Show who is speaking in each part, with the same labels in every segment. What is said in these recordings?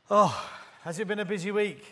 Speaker 1: Oh, has it been a busy week?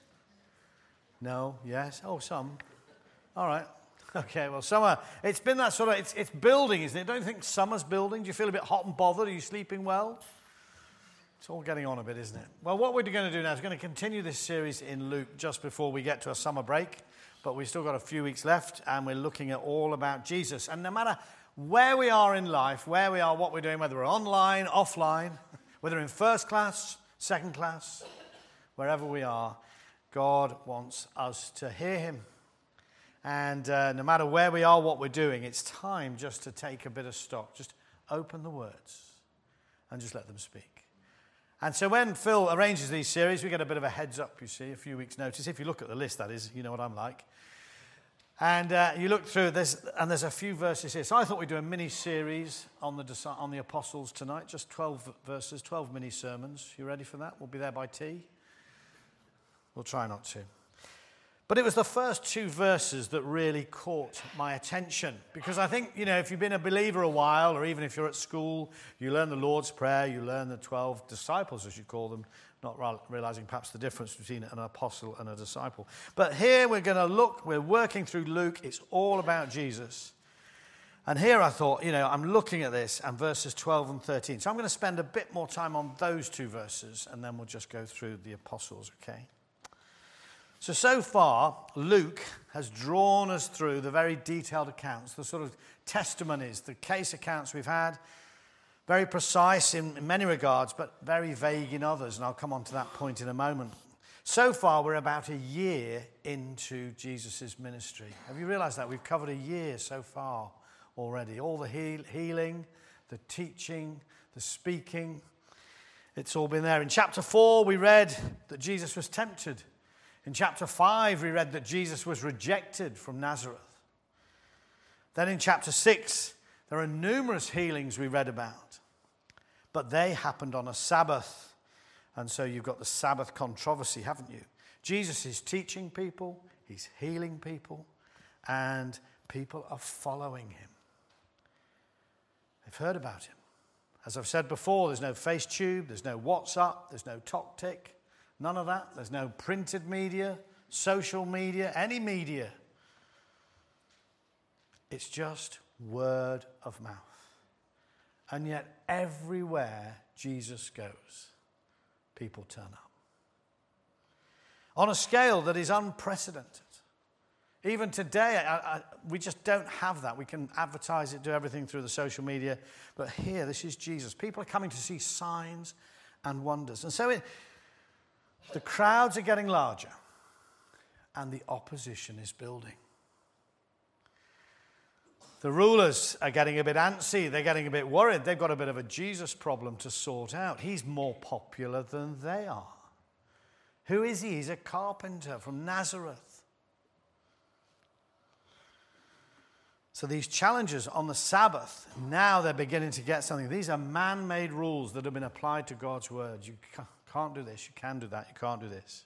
Speaker 1: No, yes, oh, some. All right. Okay, well, summer, it's been that sort of, it's building, isn't it? Don't you think summer's building? Do you feel a bit hot and bothered? Are you sleeping well? It's all getting on a bit, isn't it? Well, what we're going to do now is going to continue this series in Luke just before we get to a summer break. But we've still got a few weeks left, and we're looking at all about Jesus. And no matter where we are in life, where we are, what we're doing, whether we're online, offline, whether in first class, second class, wherever we are, God wants us to hear him. And no matter where we are, what we're doing, it's time just to take a bit of stock. Just open the words and just let them speak. And so when Phil arranges these series, we get a bit of a heads up, you see, a few weeks' notice. If you look at the list, that is, you know what I'm like. And you look through this, and there's a few verses here. So I thought we'd do a mini-series on the apostles tonight, just 12 verses, 12 mini-sermons. You ready for that? We'll be there by tea. We'll try not to. But it was the first two verses that really caught my attention. Because I think, you know, if you've been a believer a while, or even if you're at school, you learn the Lord's Prayer, you learn the 12 disciples, as you call them, not realizing perhaps the difference between an apostle and a disciple. But here we're working through Luke. It's all about Jesus. And here I thought, you know, I'm looking at this and verses 12 and 13. So I'm going to spend a bit more time on those two verses, and then we'll just go through the apostles, okay? So far, Luke has drawn us through the very detailed accounts, the sort of testimonies, the case accounts we've had. Very precise in many regards, but very vague in others, and I'll come on to that point in a moment. So far, we're about a year into Jesus' ministry. Have you realized that? We've covered a year so far already. All the healing, the teaching, the speaking, it's all been there. In chapter 4, we read that Jesus was tempted. In chapter 5, we read that Jesus was rejected from Nazareth. Then in chapter 6, there are numerous healings we read about. But they happened on a Sabbath. And so you've got the Sabbath controversy, haven't you? Jesus is teaching people, he's healing people, and people are following him. They've heard about him. As I've said before, there's no FaceTube, there's no WhatsApp, there's no TokTik. None of that. There's no printed media, social media, any media. It's just word of mouth. And yet everywhere Jesus goes, people turn up. On a scale that is unprecedented. Even today, we just don't have that. We can advertise it, do everything through the social media. But here, this is Jesus. People are coming to see signs and wonders. And so the crowds are getting larger, and the opposition is building. The rulers are getting a bit antsy. They're getting a bit worried. They've got a bit of a Jesus problem to sort out. He's more popular than they are. Who is he? He's a carpenter from Nazareth. So these challenges on the Sabbath, now they're beginning to get something. These are man-made rules that have been applied to God's word. You can't do this, you can do that, you can't do this.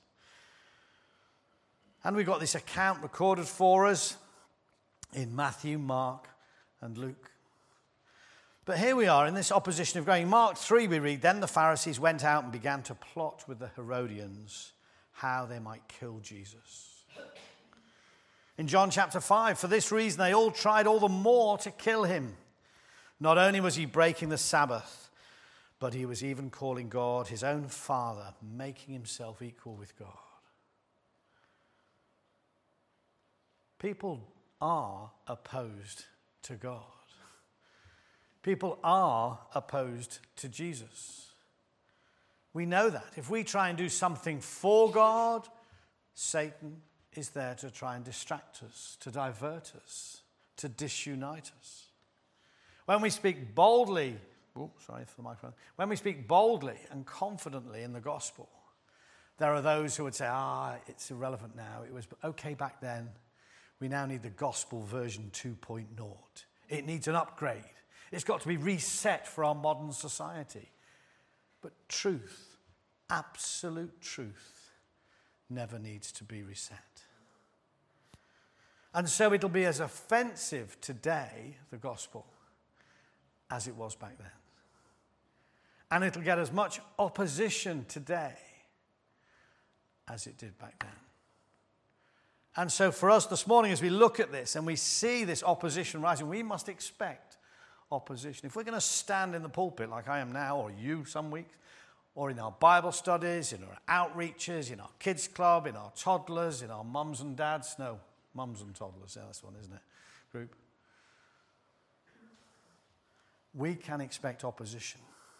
Speaker 1: And we've got this account recorded for us in Matthew, Mark, and Luke. But here we are in this opposition of going. Mark 3 we read, then the Pharisees went out and began to plot with the Herodians how they might kill Jesus. In John chapter 5, for this reason they all tried all the more to kill him. Not only was he breaking the Sabbath, but he was even calling God his own Father, making himself equal with God. People are opposed to God. People are opposed to Jesus. We know that. If we try and do something for God, Satan is there to try and distract us, to divert us, to disunite us. When we speak boldly, when we speak boldly and confidently in the gospel, there are those who would say, it's irrelevant now. It was okay back then. We now need the gospel version 2.0. It needs an upgrade. It's got to be reset for our modern society. But truth, absolute truth, never needs to be reset. And so it'll be as offensive today, the gospel, as it was back then. And it'll get as much opposition today as it did back then. And so for us this morning, as we look at this and we see this opposition rising, we must expect opposition. If we're going to stand in the pulpit like I am now, or you some weeks, or in our Bible studies, in our outreaches, in our kids club, in our toddlers, in our mums and dads, no, mums and toddlers, yeah, that's one, isn't it, group, we can expect opposition.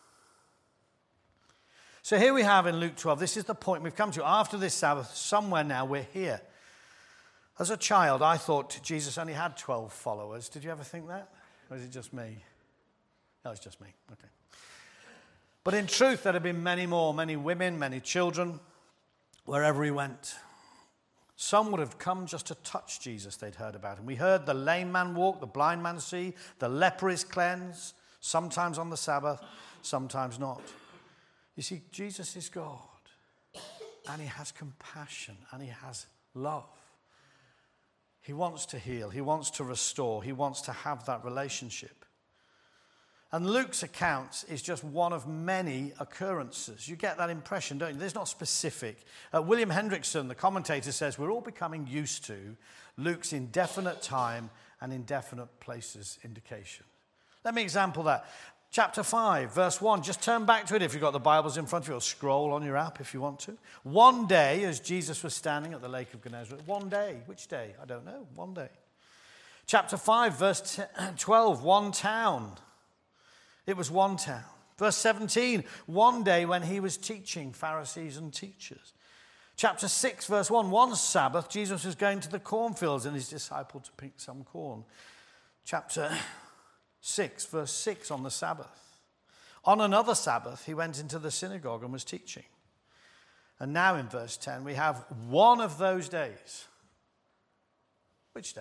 Speaker 1: So here we have in Luke 12, this is the point we've come to. After this Sabbath, somewhere now we're here. As a child, I thought Jesus only had 12 followers. Did you ever think that? Or is it just me? No, it's just me. Okay. But in truth, there have been many more, many women, many children, wherever he went. Some would have come just to touch Jesus they'd heard about him. We heard the lame man walk, the blind man see, the leper is cleansed, sometimes on the Sabbath, sometimes not. You see, Jesus is God, and he has compassion, and he has love. He wants to heal. He wants to restore. He wants to have that relationship. And Luke's account is just one of many occurrences. You get that impression, don't you? There's not specific. William Hendrickson, the commentator, says we're all becoming used to Luke's indefinite time and indefinite places indication. Let me example that. Chapter 5, verse 1. Just turn back to it if you've got the Bibles in front of you, or scroll on your app if you want to. One day, as Jesus was standing at the Lake of Gennesaret. One day. Which day? I don't know. One day. Chapter 5, verse 12. One town. It was one town. Verse 17. One day when he was teaching Pharisees and teachers. Chapter 6, verse 1. One Sabbath, Jesus was going to the cornfields and his disciple to pick some corn. Chapter 6, verse 6, on the Sabbath. On another Sabbath, he went into the synagogue and was teaching. And now in verse 10, we have one of those days. Which day?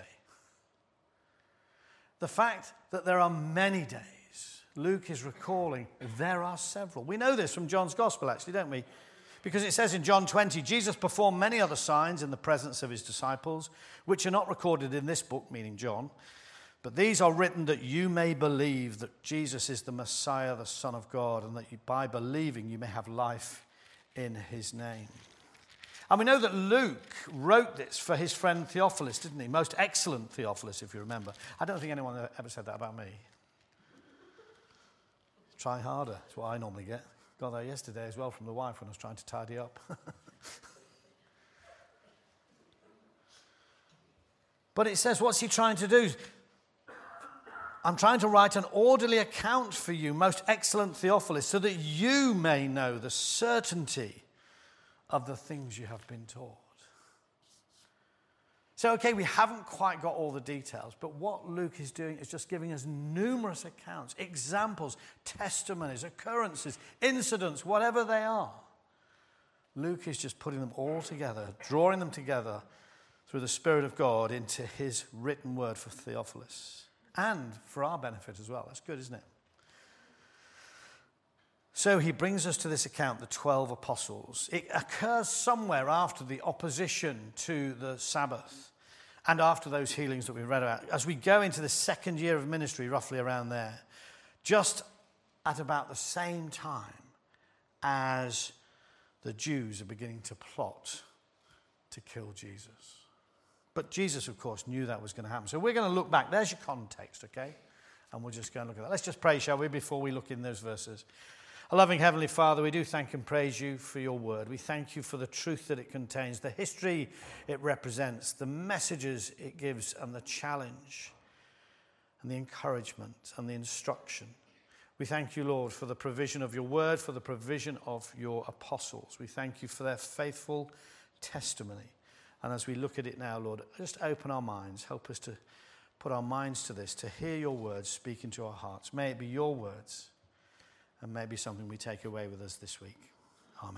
Speaker 1: The fact that there are many days, Luke is recalling there are several. We know this from John's Gospel, actually, don't we? Because it says in John 20, Jesus performed many other signs in the presence of his disciples, which are not recorded in this book, meaning John. But these are written that you may believe that Jesus is the Messiah, the Son of God, and that by believing you may have life in his name. And we know that Luke wrote this for his friend Theophilus, didn't he? Most excellent Theophilus, if you remember. I don't think anyone ever said that about me. Try harder. That's what I normally get. Got that yesterday as well from the wife when I was trying to tidy up. But it says, what's he trying to do? I'm trying to write an orderly account for you, most excellent Theophilus, so that you may know the certainty of the things you have been taught. So, okay, we haven't quite got all the details, but what Luke is doing is just giving us numerous accounts, examples, testimonies, occurrences, incidents, whatever they are. Luke is just putting them all together, drawing them together through the Spirit of God into his written word for Theophilus. And for our benefit as well. That's good, isn't it? So he brings us to this account, the 12 apostles. It occurs somewhere after the opposition to the Sabbath and after those healings that we read about. As we go into the second year of ministry, roughly around there, just at about the same time as the Jews are beginning to plot to kill Jesus. But Jesus, of course, knew that was going to happen. So we're going to look back. There's your context, okay? And we'll just go and look at that. Let's just pray, shall we, before we look in those verses. Our loving Heavenly Father, we do thank and praise you for your word. We thank you for the truth that it contains, the history it represents, the messages it gives, and the challenge, and the encouragement, and the instruction. We thank you, Lord, for the provision of your word, for the provision of your apostles. We thank you for their faithful testimony. And as we look at it now, Lord, just open our minds. Help us to put our minds to this, to hear your words speak into our hearts. May it be your words, and may it be something we take away with us this week. Amen.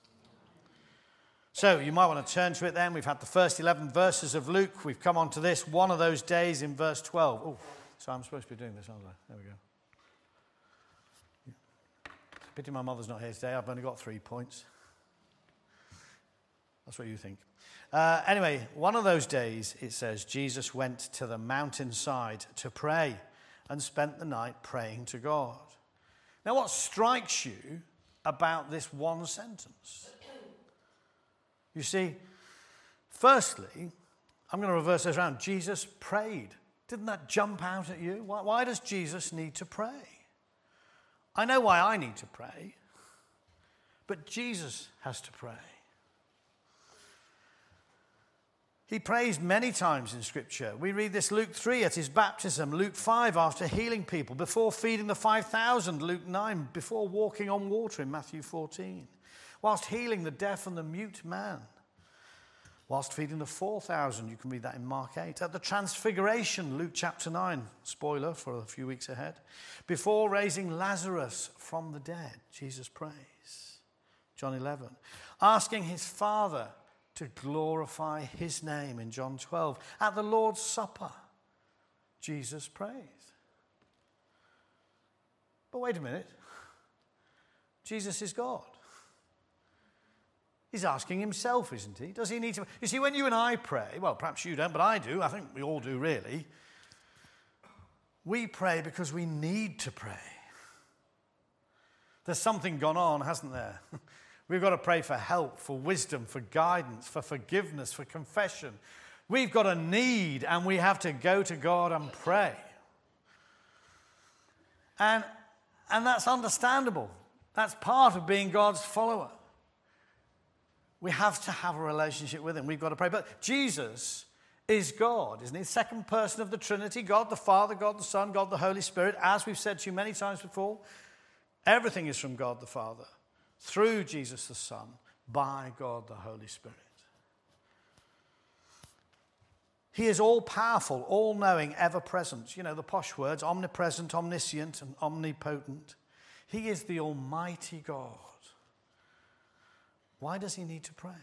Speaker 1: So you might want to turn to it then. We've had the first 11 verses of Luke. We've come on to this, one of those days in verse 12. Oh, so I'm supposed to be doing this, aren't I? There we go. Pity my mother's not here today. I've only got 3 points. That's what you think. Anyway, one of those days, it says, Jesus went to the mountainside to pray and spent the night praying to God. Now, what strikes you about this one sentence? You see, firstly, I'm going to reverse this around. Jesus prayed. Didn't that jump out at you? Why does Jesus need to pray? I know why I need to pray, but Jesus has to pray. He prays many times in Scripture. We read this Luke 3 at his baptism, Luke 5 after healing people, before feeding the 5,000, Luke 9, before walking on water in Matthew 14, whilst healing the deaf and the mute man, whilst feeding the 4,000, you can read that in Mark 8, at the Transfiguration, Luke chapter 9, spoiler for a few weeks ahead, before raising Lazarus from the dead, Jesus prays, John 11, asking his Father to glorify his name in John 12. At the Lord's Supper, Jesus prays. But wait a minute. Jesus is God. He's asking himself, isn't he? Does he need to? You see, when you and I pray, well, perhaps you don't, but I do. I think we all do, really. We pray because we need to pray. There's something gone on, hasn't there? We've got to pray for help, for wisdom, for guidance, for forgiveness, for confession. We've got a need, and we have to go to God and pray. And that's understandable. That's part of being God's follower. We have to have a relationship with him. We've got to pray. But Jesus is God, isn't he? Second person of the Trinity, God the Father, God the Son, God the Holy Spirit. As we've said to you many times before, everything is from God the Father, through Jesus the Son, by God the Holy Spirit. He is all-powerful, all-knowing, ever-present. You know, the posh words, omnipresent, omniscient, and omnipotent. He is the Almighty God. Why does he need to pray?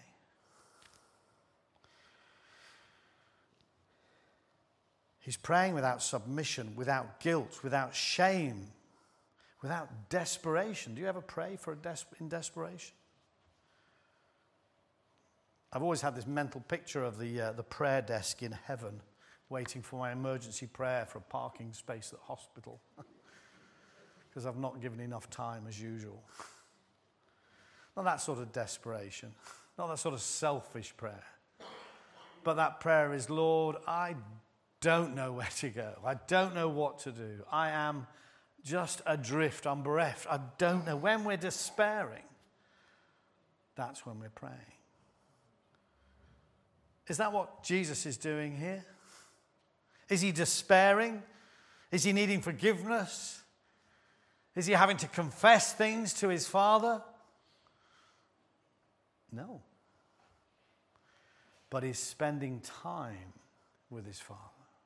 Speaker 1: He's praying without submission, without guilt, without shame, without desperation. Do you ever pray in desperation? I've always had this mental picture of the prayer desk in heaven, waiting for my emergency prayer for a parking space at the hospital, because I've not given enough time as usual. Not that sort of desperation, not that sort of selfish prayer, but that prayer is, Lord, I don't know where to go. I don't know what to do. I am just adrift. I'm bereft. I don't know. When we're despairing, that's when we're praying. Is that what Jesus is doing here? Is he despairing? Is he needing forgiveness? Is he having to confess things to his Father? No. But he's spending time with his Father.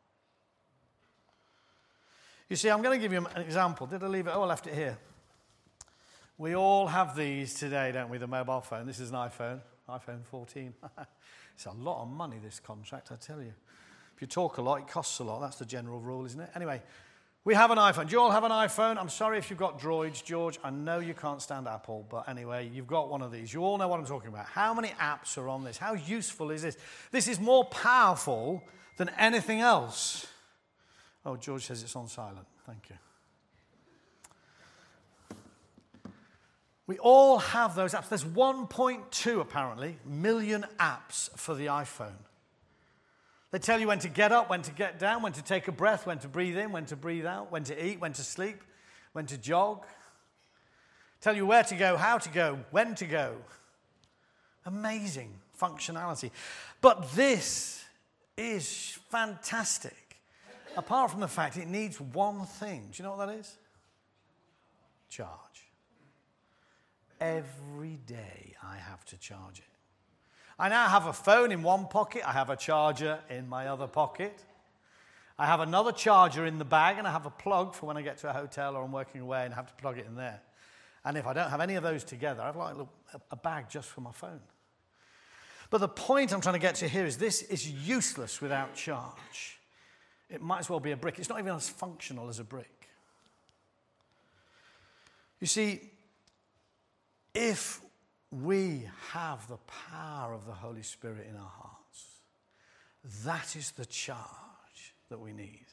Speaker 1: You see, I'm going to give you an example. Did I leave it? Oh, I left it here. We all have these today, don't we? The mobile phone. This is an iPhone 14. It's a lot of money, this contract, I tell you. If you talk a lot, it costs a lot. That's the general rule, isn't it? Anyway, we have an iPhone. Do you all have an iPhone? I'm sorry if you've got Droids, George. I know you can't stand Apple, but anyway, you've got one of these. You all know what I'm talking about. How many apps are on this? How useful is this? This is more powerful than anything else. Oh, George says it's on silent. Thank you. We all have those apps. There's 1.2, apparently, million apps for the iPhone. They tell you when to get up, when to get down, when to take a breath, when to breathe in, when to breathe out, when to eat, when to sleep, when to jog. Tell you where to go, how to go, when to go. Amazing functionality. But this is fantastic. Apart from the fact it needs one thing. Do you know what that is? Charge. Every day I have to charge it. I now have a phone in one pocket. I have a charger in my other pocket. I have another charger in the bag, and I have a plug for when I get to a hotel or I'm working away and have to plug it in there. And if I don't have any of those together, I have like a bag just for my phone. But the point I'm trying to get to here is this is useless without charge. It might as well be a brick. It's not even as functional as a brick. You see, if we have the power of the Holy Spirit in our hearts, that is the charge that we need.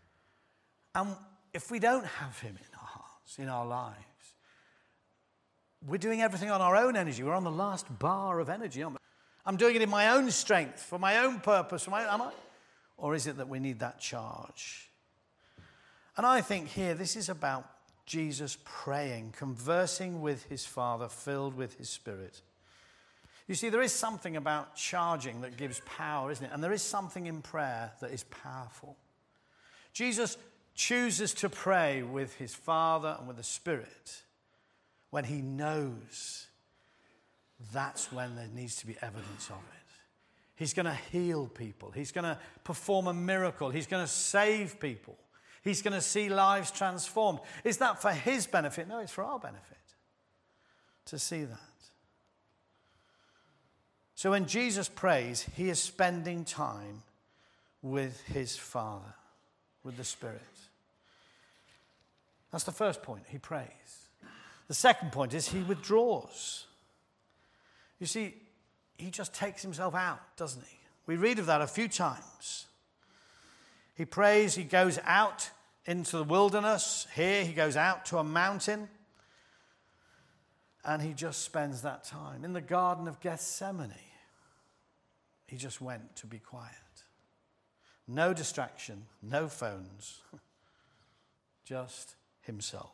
Speaker 1: And if we don't have him in our hearts, in our lives, we're doing everything on our own energy. We're on the last bar of energy, aren't we? I'm doing it in my own strength, for my own purpose. Am I? Or is it that we need that charge? And I think here this is about Jesus praying, conversing with his Father, filled with his Spirit. You see, there is something about charging that gives power, isn't it? And there is something in prayer that is powerful. Jesus chooses to pray with his Father and with the Spirit when he knows that's when there needs to be evidence of it. He's going to heal people. He's going to perform a miracle. He's going to save people. He's going to see lives transformed. Is that for his benefit? No, it's for our benefit to see that. So when Jesus prays, he is spending time with his Father, with the Spirit. That's the first point. He prays. The second point is he withdraws. You see, he just takes himself out, doesn't he? We read of that a few times. He prays, he goes out into the wilderness. Here he goes out to a mountain. And he just spends that time. In the Garden of Gethsemane, he just went to be quiet. No distraction, no phones, just himself.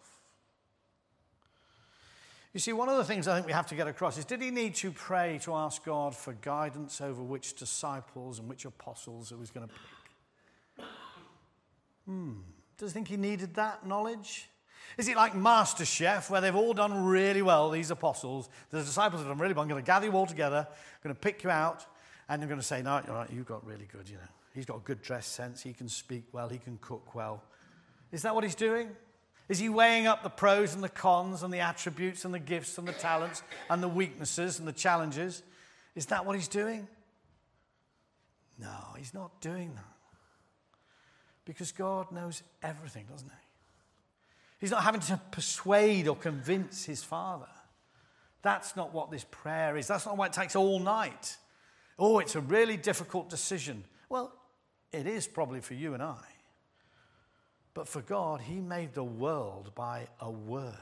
Speaker 1: You see, one of the things I think we have to get across is, did he need to pray to ask God for guidance over which disciples and which apostles he was going to pick? Does he think he needed that knowledge? Is it like MasterChef, where they've all done really well, these apostles, the disciples have done really well, I'm going to gather you all together, I'm going to pick you out, and I'm going to say, no, all right, you've got really good, you know. He's got a good dress sense, he can speak well, he can cook well. Is that what he's doing? Is he weighing up the pros and the cons and the attributes and the gifts and the talents and the weaknesses and the challenges? Is that what he's doing? No, he's not doing that. Because God knows everything, doesn't he? He's not having to persuade or convince his Father. That's not what this prayer is. That's not why it takes all night. Oh, it's a really difficult decision. Well, it is probably for you and I. But for God, he made the world by a word.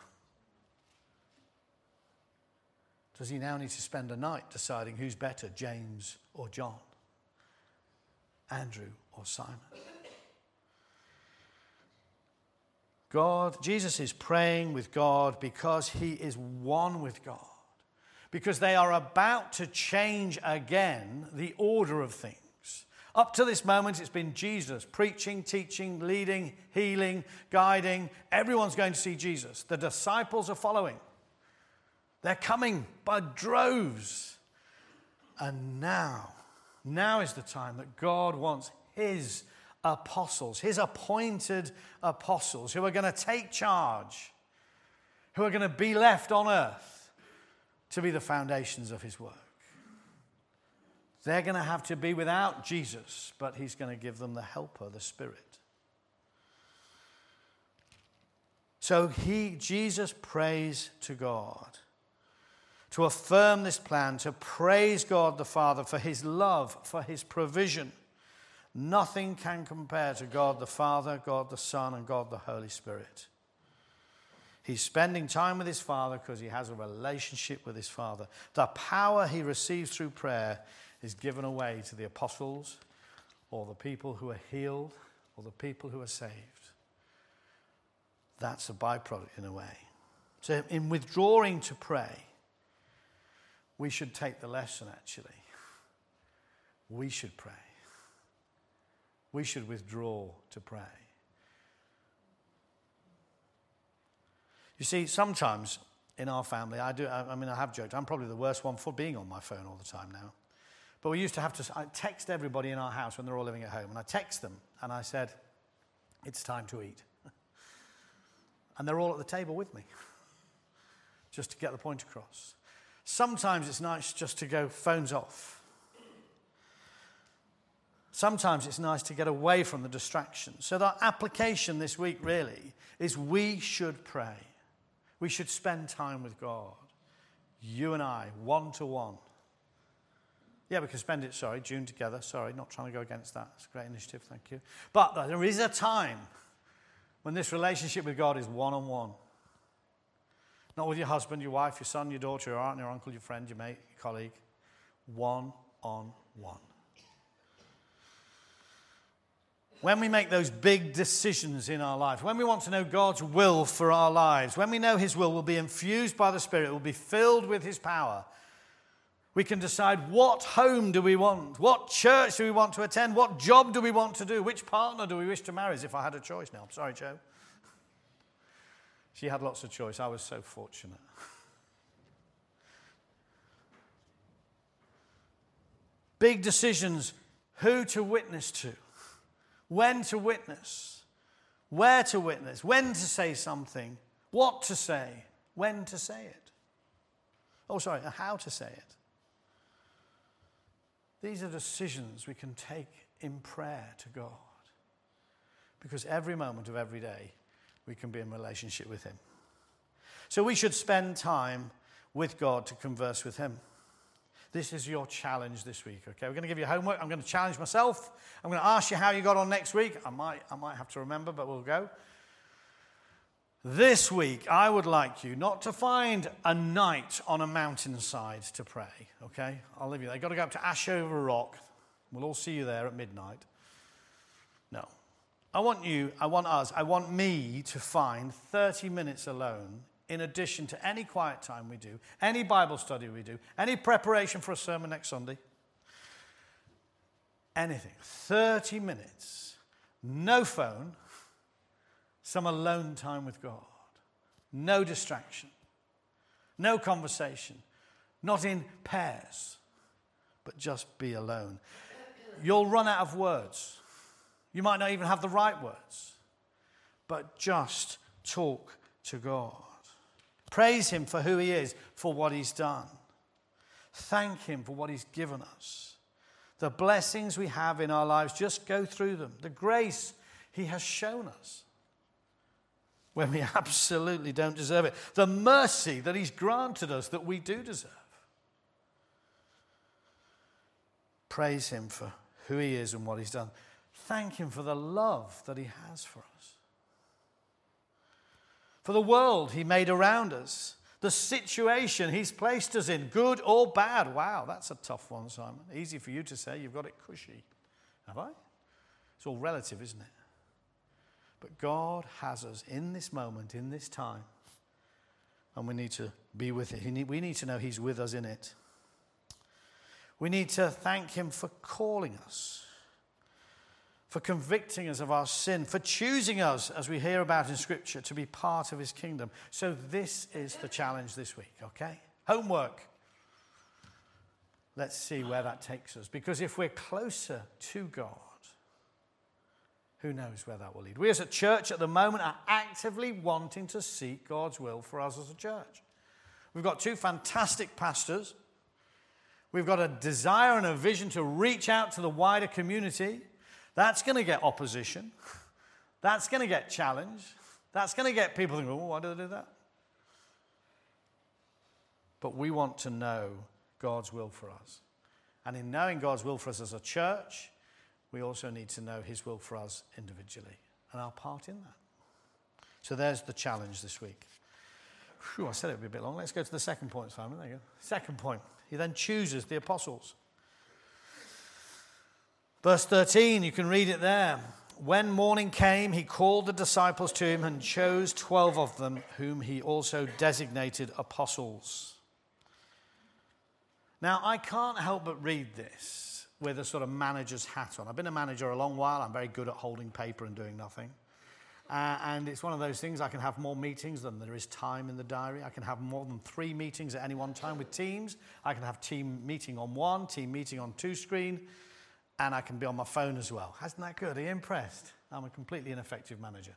Speaker 1: Does he now need to spend a night deciding who's better, James or John? Andrew or Simon? Jesus is praying with God because he is one with God. Because they are about to change again the order of things. Up to this moment, it's been Jesus preaching, teaching, leading, healing, guiding. Everyone's going to see Jesus. The disciples are following. They're coming by droves. And now is the time that God wants his apostles, his appointed apostles, who are going to take charge, who are going to be left on earth to be the foundations of his work. They're going to have to be without Jesus, but he's going to give them the helper, the Spirit. So Jesus prays to God to affirm this plan, to praise God the Father for his love, for his provision. Nothing can compare to God the Father, God the Son, and God the Holy Spirit. He's spending time with his Father because he has a relationship with his Father. The power he receives through prayer is given away to the apostles or the people who are healed or the people who are saved. That's a byproduct in a way. So in withdrawing to pray, we should take the lesson actually. We should pray. We should withdraw to pray. You see, sometimes in our family, I have joked, I'm probably the worst one for being on my phone all the time now. But we used to have to text everybody in our house when they're all living at home. And I text them and I said, it's time to eat. And they're all at the table with me, just to get the point across. Sometimes it's nice just to go phones off. Sometimes it's nice to get away from the distractions. So the application this week really is we should pray. We should spend time with God. You and I, one-to-one. Yeah, we can spend it, June together. Not trying to go against that. It's a great initiative, thank you. But there is a time when this relationship with God is one-on-one. Not with your husband, your wife, your son, your daughter, your aunt, your uncle, your friend, your mate, your colleague. One-on-one. When we make those big decisions in our life, when we want to know God's will for our lives, when we know His will will be infused by the Spirit, will be filled with His power, we can decide what home do we want, what church do we want to attend, what job do we want to do, which partner do we wish to marry, as if I had a choice now. I'm sorry, Joe. She had lots of choice. I was so fortunate. Big decisions, who to witness to, when to witness, where to witness, when to say something, what to say, when to say it. Oh, sorry, how to say it. These are decisions we can take in prayer to God. Because every moment of every day, we can be in relationship with Him. So we should spend time with God to converse with Him. This is your challenge this week, okay? We're going to give you homework. I'm going to challenge myself. I'm going to ask you how you got on next week. I might have to remember, but we'll go. This week, I would like you not to find a night on a mountainside to pray, okay? I'll leave you there. You've got to go up to Ashover Rock. We'll all see you there at midnight. No. I want me to find 30 minutes alone in addition to any quiet time we do, any Bible study we do, any preparation for a sermon next Sunday. Anything. 30 minutes. No phone. Some alone time with God. No distraction. No conversation. Not in pairs. But just be alone. You'll run out of words. You might not even have the right words. But just talk to God. Praise Him for who He is, for what He's done. Thank Him for what He's given us. The blessings we have in our lives, just go through them. The grace He has shown us when we absolutely don't deserve it. The mercy that He's granted us that we do deserve. Praise Him for who He is and what He's done. Thank Him for the love that He has for us. For the world He made around us. The situation He's placed us in, good or bad. Wow, that's a tough one, Simon. Easy for you to say, you've got it cushy. Have I? It's all relative, isn't it? But God has us in this moment, in this time. And we need to be with it. We need to know He's with us in it. We need to thank Him for calling us, for convicting us of our sin, for choosing us, as we hear about in Scripture, to be part of His kingdom. So this is the challenge this week, okay? Homework. Let's see where that takes us. Because if we're closer to God, who knows where that will lead? We as a church at the moment are actively wanting to seek God's will for us as a church. We've got two fantastic pastors. We've got a desire and a vision to reach out to the wider community. That's going to get opposition. That's going to get challenge. That's going to get people thinking, oh, why do they do that? But we want to know God's will for us. And in knowing God's will for us as a church, we also need to know His will for us individually and our part in that. So there's the challenge this week. Whew, I said it would be a bit long. Let's go to the second point, Simon. There you go. Second point. He then chooses the apostles. Verse 13, you can read it there. When morning came, He called the disciples to Him and chose 12 of them, whom He also designated apostles. Now, I can't help but read this with a sort of manager's hat on. I've been a manager a long while. I'm very good at holding paper and doing nothing. And it's one of those things, I can have more meetings than there is time in the diary. I can have more than 3 meetings at any one time with teams. I can have team meeting on 1, team meeting on 2 screen, and I can be on my phone as well. Isn't that good? Are you impressed? I'm a completely ineffective manager.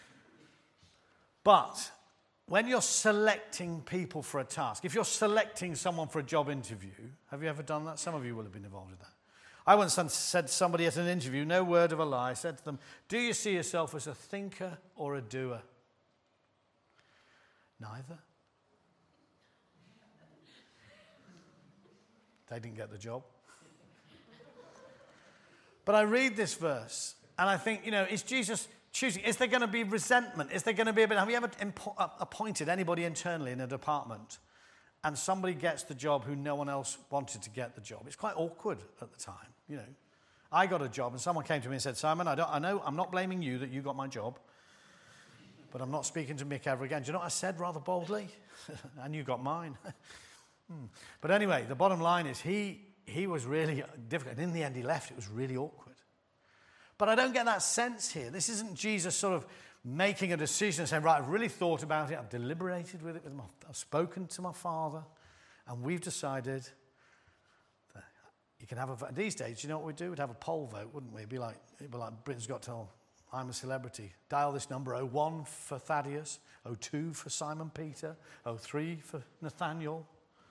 Speaker 1: But when you're selecting people for a task, if you're selecting someone for a job interview, have you ever done that? Some of you will have been involved with that. I once said to somebody at an interview, no word of a lie, I said to them, do you see yourself as a thinker or a doer? Neither. They didn't get the job. But I read this verse and I think, is Jesus choosing. Is there going to be resentment? Is there going to be a bit? Have you ever appointed anybody internally in a department and somebody gets the job who no one else wanted to get the job? It's quite awkward at the time, you know. I got a job and someone came to me and said, Simon, I know I'm not blaming you that you got my job, but I'm not speaking to Mick ever again. Do you know what I said rather boldly? And you got mine. But anyway, the bottom line is he was really difficult. And in the end, he left. It was really awkward. But I don't get that sense here. This isn't Jesus sort of making a decision and saying, right, I've really thought about it. I've deliberated with it. I've spoken to my Father. And we've decided that you can have a vote. These days, you know what we'd do? We'd have a poll vote, wouldn't we? It'd be like Britain's Got Talent. I'm a celebrity. Dial this number, 01 for Thaddeus, 02 for Simon Peter, 03 for Nathaniel.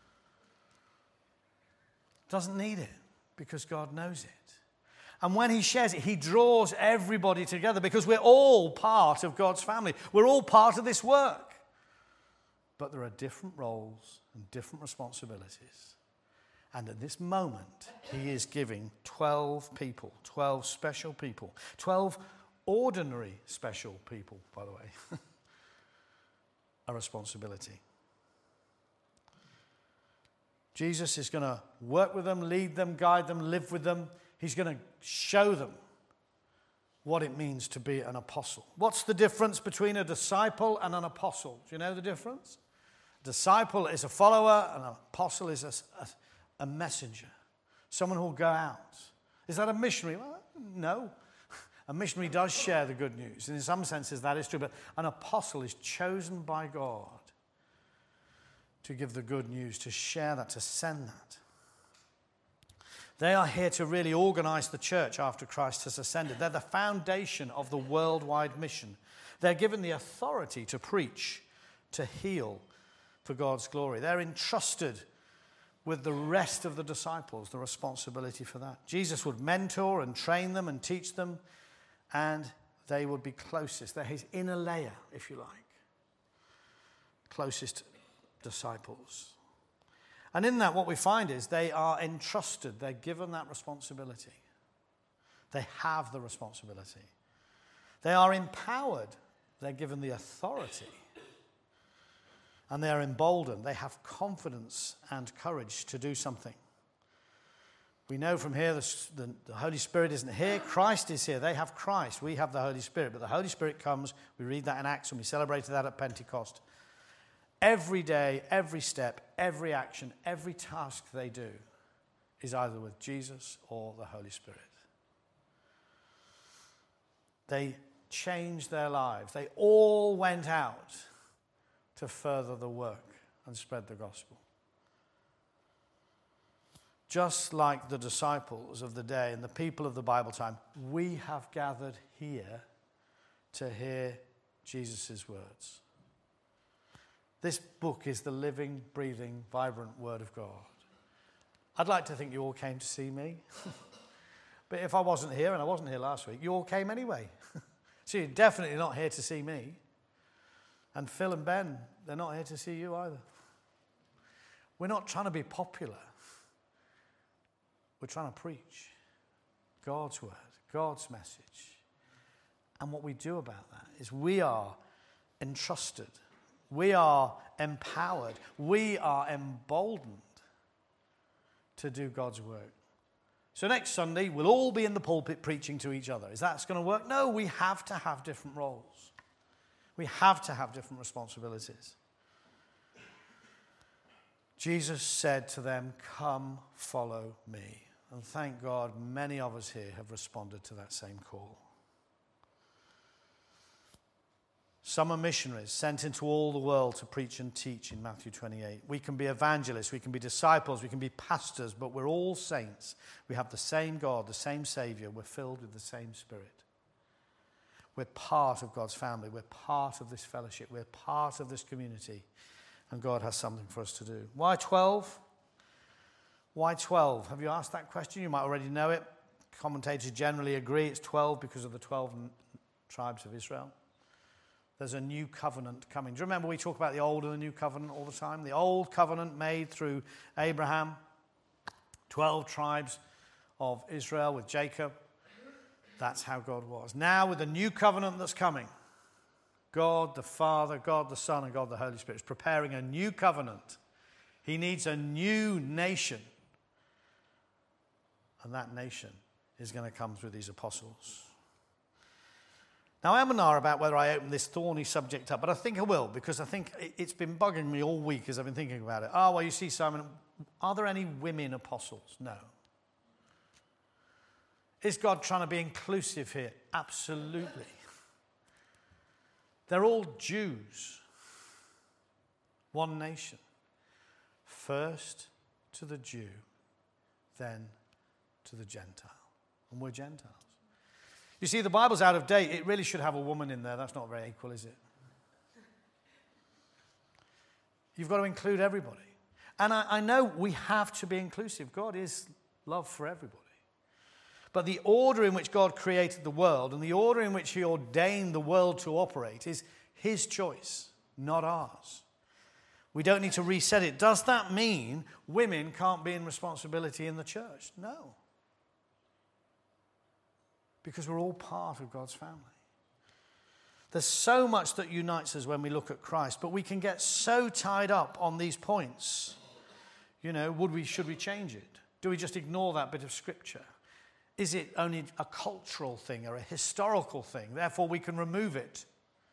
Speaker 1: Doesn't need it because God knows it. And when he shares it, he draws everybody together because we're all part of God's family. We're all part of this work. But there are different roles and different responsibilities. And at this moment, he is giving 12 people, 12 special people, 12 ordinary special people, by the way, a responsibility. Jesus is going to work with them, lead them, guide them, live with them. He's going to show them what it means to be an apostle. What's the difference between a disciple and an apostle? Do you know the difference? A disciple is a follower, and an apostle is a messenger, someone who will go out. Is that a missionary? Well, no. A missionary does share the good news, and in some senses that is true, but an apostle is chosen by God to give the good news, to share that, to send that. They are here to really organize the church after Christ has ascended. They're the foundation of the worldwide mission. They're given the authority to preach, to heal for God's glory. They're entrusted with the rest of the disciples, the responsibility for that. Jesus would mentor and train them and teach them, and they would be closest. They're his inner layer, if you like. Closest disciples. And in that, what we find is they are entrusted. They're given that responsibility. They have the responsibility. They are empowered. They're given the authority. And they are emboldened. They have confidence and courage to do something. We know from here the Holy Spirit isn't here. Christ is here. They have Christ. We have the Holy Spirit. But the Holy Spirit comes. We read that in Acts, and we celebrated that at Pentecost. Every day, every step, every action, every task they do is either with Jesus or the Holy Spirit. They changed their lives. They all went out to further the work and spread the gospel. Just like the disciples of the day and the people of the Bible time, we have gathered here to hear Jesus' words. This book is the living, breathing, vibrant Word of God. I'd like to think you all came to see me. But if I wasn't here, and I wasn't here last week, you all came anyway. So you're definitely not here to see me. And Phil and Ben, they're not here to see you either. We're not trying to be popular. We're trying to preach God's word, God's message. And what we do about that is we are entrusted. We are empowered. We are emboldened to do God's work. So next Sunday, we'll all be in the pulpit preaching to each other. Is that going to work? No, we have to have different roles. We have to have different responsibilities. Jesus said to them, "Come, follow me." And thank God many of us here have responded to that same call. Some are missionaries sent into all the world to preach and teach in Matthew 28. We can be evangelists, we can be disciples, we can be pastors, but we're all saints. We have the same God, the same Savior. We're filled with the same Spirit. We're part of God's family. We're part of this fellowship. We're part of this community. And God has something for us to do. Why 12? Why 12? Have you asked that question? You might already know it. Commentators generally agree it's 12 because of the 12 tribes of Israel. There's a new covenant coming. Do you remember we talk about the old and the new covenant all the time? The old covenant made through Abraham, 12 tribes of Israel with Jacob. That's how God was. Now with the new covenant that's coming, God the Father, God the Son, and God the Holy Spirit is preparing a new covenant. He needs a new nation. And that nation is going to come through these apostles. Now, I'm unsure about whether I open this thorny subject up, but I think I will, because I think it's been bugging me all week as I've been thinking about it. Oh, well, you see, Simon, are there any women apostles? No. Is God trying to be inclusive here? Absolutely. They're all Jews. One nation. First to the Jew, then to the Gentile. And we're Gentiles. You see, the Bible's out of date. It really should have a woman in there. That's not very equal, is it? You've got to include everybody. And I know we have to be inclusive. God is love for everybody. But the order in which God created the world and the order in which he ordained the world to operate is his choice, not ours. We don't need to reset it. Does that mean women can't be in responsibility in the church? No. Because we're all part of God's family. There's so much that unites us when we look at Christ, but we can get so tied up on these points. You know, should we change it? Do we just ignore that bit of scripture? Is it only a cultural thing or a historical thing? Therefore, we can remove it.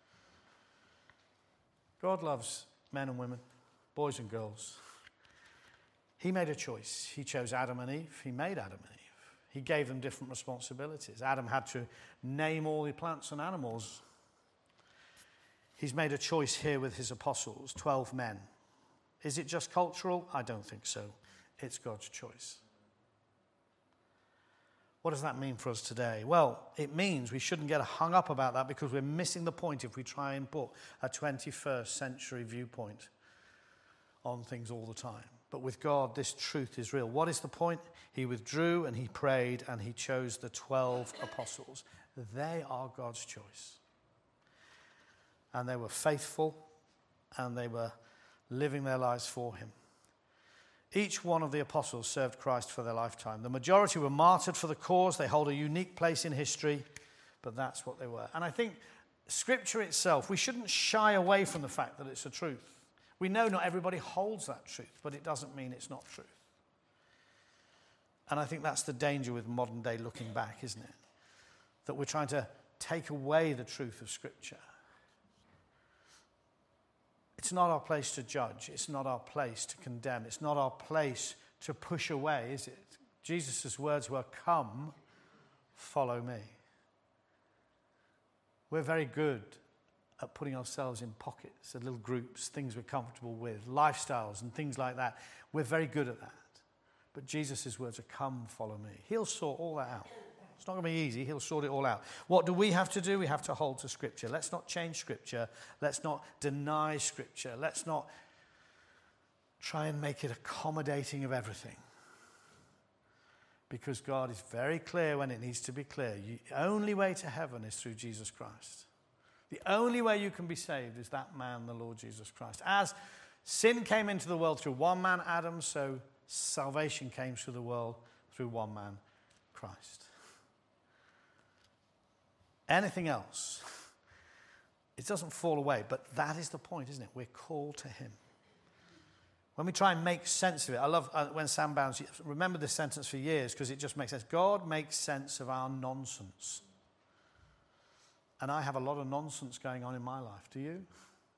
Speaker 1: God loves men and women, boys and girls. He made a choice. He chose Adam and Eve. He made Adam and Eve. He gave them different responsibilities. Adam had to name all the plants and animals. He's made a choice here with his apostles, 12 men. Is it just cultural? I don't think so. It's God's choice. What does that mean for us today? Well, it means we shouldn't get hung up about that because we're missing the point if we try and put a 21st century viewpoint on things all the time. But with God, this truth is real. What is the point? He withdrew and he prayed and he chose the 12 apostles. They are God's choice. And they were faithful and they were living their lives for him. Each one of the apostles served Christ for their lifetime. The majority were martyred for the cause. They hold a unique place in history, but that's what they were. And I think Scripture itself, we shouldn't shy away from the fact that it's a truth. We know not everybody holds that truth, but it doesn't mean it's not truth. And I think that's the danger with modern day looking back, isn't it? That we're trying to take away the truth of Scripture. It's not our place to judge. It's not our place to condemn. It's not our place to push away, is it? Jesus' words were, "Come, follow me." We're very good at putting ourselves in pockets, at little groups, things we're comfortable with, lifestyles and things like that. We're very good at that. But Jesus' words are, "Come, follow me." He'll sort all that out. It's not going to be easy. He'll sort it all out. What do we have to do? We have to hold to Scripture. Let's not change Scripture. Let's not deny Scripture. Let's not try and make it accommodating of everything. Because God is very clear when it needs to be clear. The only way to heaven is through Jesus Christ. The only way you can be saved is that man, the Lord Jesus Christ. As sin came into the world through one man, Adam, so salvation came through the world through one man, Christ. Anything else, it doesn't fall away, but that is the point, isn't it? We're called to him. When we try and make sense of it, I love when Sam Bounds, remember this sentence for years because it just makes sense. God makes sense of our nonsense. And I have a lot of nonsense going on in my life. Do you?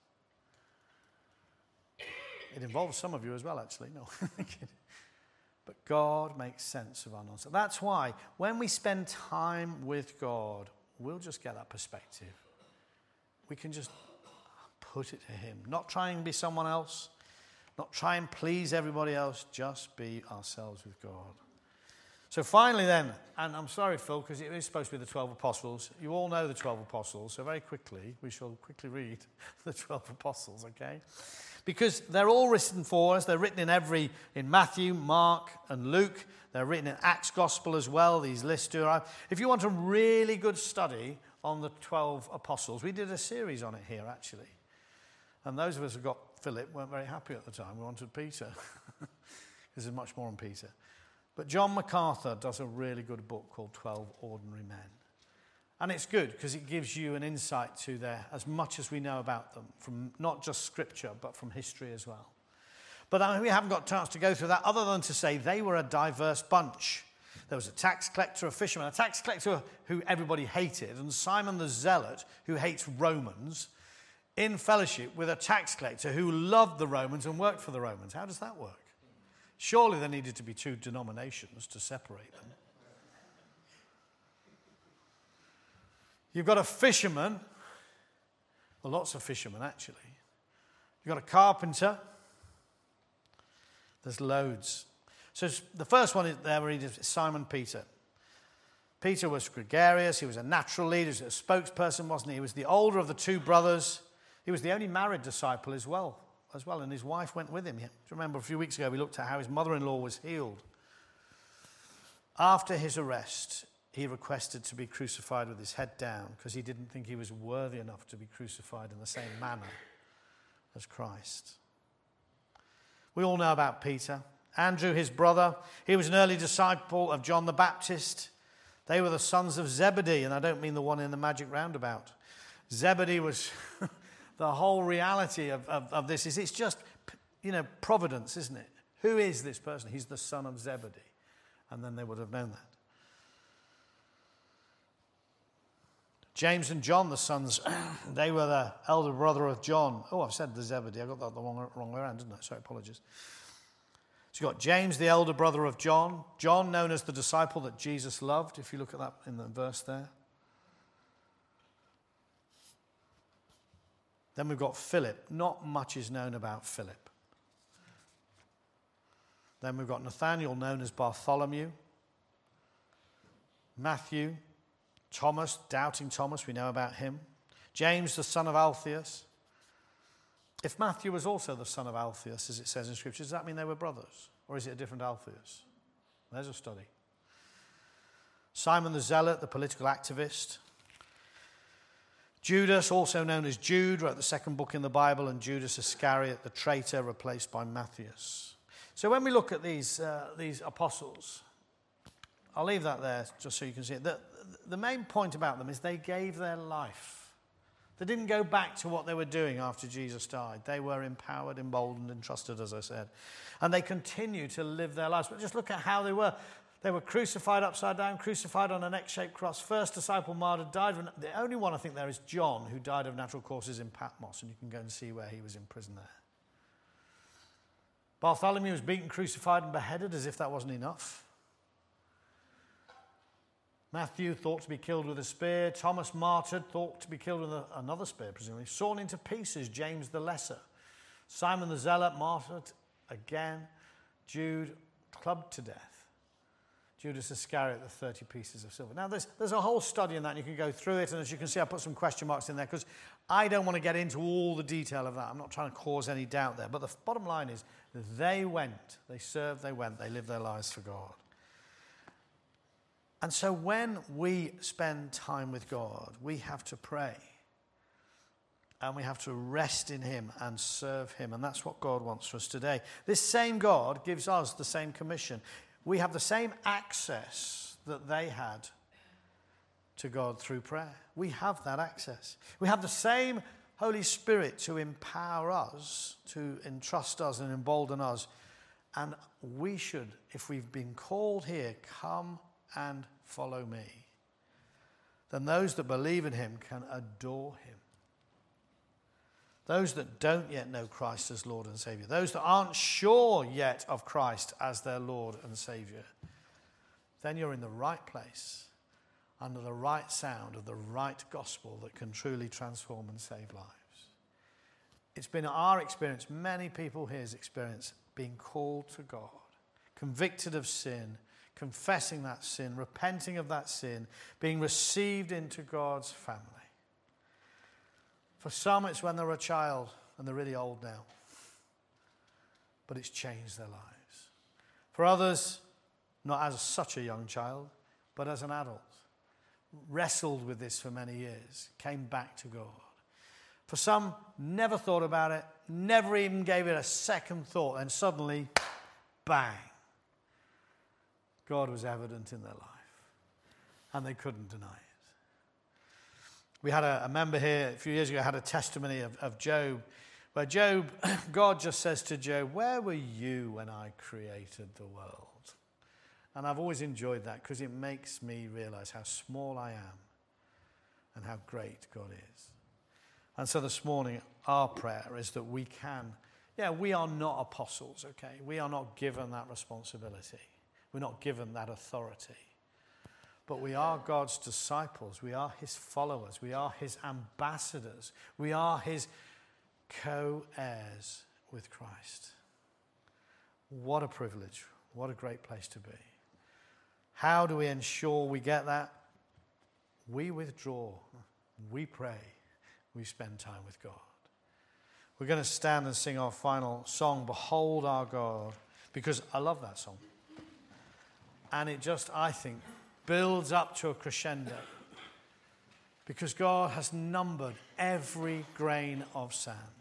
Speaker 1: It involves some of you as well, actually. No. But God makes sense of our nonsense. That's why when we spend time with God, we'll just get that perspective. We can just put it to him. Not try and be someone else. Not try and please everybody else. Just be ourselves with God. So finally then, and I'm sorry, Phil, because it is supposed to be the 12 apostles. You all know the 12 apostles, so very quickly, we shall quickly read the 12 apostles, okay? Because they're all written for us. They're written in Matthew, Mark, and Luke. They're written in Acts Gospel as well, these lists do arrive. If you want a really good study on the 12 apostles, we did a series on it here, actually. And those of us who got Philip weren't very happy at the time. We wanted Peter. There's much more on Peter. But John MacArthur does a really good book called 12 Ordinary Men. And it's good because it gives you an insight to as much as we know about them, from not just Scripture, but from history as well. But we haven't got a chance to go through that other than to say they were a diverse bunch. There was a tax collector, a fisherman, a tax collector who everybody hated, and Simon the Zealot, who hates Romans, in fellowship with a tax collector who loved the Romans and worked for the Romans. How does that work? Surely there needed to be two denominations to separate them. You've got a fisherman, well, lots of fishermen actually. You've got a carpenter. There's loads. So the first one is there where he is Simon Peter. Peter was gregarious. He was a natural leader. He was a spokesperson, wasn't he? He was the older of the two brothers. He was the only married disciple as well, and his wife went with him. Do you remember a few weeks ago we looked at how his mother-in-law was healed? After his arrest, he requested to be crucified with his head down because he didn't think he was worthy enough to be crucified in the same manner as Christ. We all know about Peter. Andrew, his brother, he was an early disciple of John the Baptist. They were the sons of Zebedee, and I don't mean the one in the magic roundabout. Zebedee was the whole reality of this. It's just, providence, isn't it? Who is this person? He's the son of Zebedee. And then they would have known that. James and John, the sons, they were the elder brother of John. Oh, I've said the Zebedee. I got that the wrong way around, didn't I? Sorry, apologies. So you've got James, the elder brother of John. John, known as the disciple that Jesus loved, if you look at that in the verse there. Then we've got Philip. Not much is known about Philip. Then we've got Nathanael, known as Bartholomew. Matthew. Thomas, doubting Thomas, we know about him. James, the son of Alphaeus. If Matthew was also the son of Alphaeus, as it says in Scripture, does that mean they were brothers? Or is it a different Alphaeus? There's a study. Simon the Zealot, the political activist. Judas, also known as Jude, wrote the second book in the Bible, and Judas Iscariot, the traitor, replaced by Matthias. So when we look at these apostles, I'll leave that there just so you can see it. The main point about them is they gave their life. They didn't go back to what they were doing after Jesus died. They were empowered, emboldened, and trusted, as I said. And they continue to live their lives. But just look at how they were. They were crucified upside down, crucified on an X-shaped cross. First disciple martyred, died. The only one I think there is John, who died of natural causes in Patmos. And you can go and see where he was in prison there. Bartholomew was beaten, crucified, and beheaded as if that wasn't enough. Matthew thought to be killed with a spear. Thomas martyred, thought to be killed with another spear, presumably. Sawn into pieces, James the Lesser. Simon the Zealot martyred again. Jude clubbed to death. Judas Iscariot, the 30 pieces of silver. Now, there's a whole study in that, and you can go through it. And as you can see, I put some question marks in there because I don't want to get into all the detail of that. I'm not trying to cause any doubt there. But the bottom line is they went. They served, they went. They lived their lives for God. And so when we spend time with God, we have to pray. And we have to rest in him and serve him. And that's what God wants for us today. This same God gives us the same commission. We have the same access that they had to God through prayer. We have that access. We have the same Holy Spirit to empower us, to entrust us and embolden us. And we should, if we've been called here, come and follow me. Then those that believe in him can adore him. Those that don't yet know Christ as Lord and Savior, those that aren't sure yet of Christ as their Lord and Savior, then you're in the right place, under the right sound of the right gospel that can truly transform and save lives. It's been our experience, many people here's experience, being called to God, convicted of sin, confessing that sin, repenting of that sin, being received into God's family. For some, it's when they're a child and they're really old now. But it's changed their lives. For others, not as such a young child, but as an adult, wrestled with this for many years, came back to God. For some, never thought about it, never even gave it a second thought, and suddenly, bang, God was evident in their life. And they couldn't deny it. We had a member here a few years ago had a testimony of Job, where Job, God just says to Job, where were you when I created the world? And I've always enjoyed that because it makes me realize how small I am and how great God is. And so this morning, our prayer is that we can, we are not apostles, okay? We are not given that responsibility. We're not given that authority. But we are God's disciples. We are his followers. We are his ambassadors. We are his co-heirs with Christ. What a privilege. What a great place to be. How do we ensure we get that? We withdraw. We pray. We spend time with God. We're going to stand and sing our final song, Behold Our God, because I love that song. And it just, I think, builds up to a crescendo. Because God has numbered every grain of sand.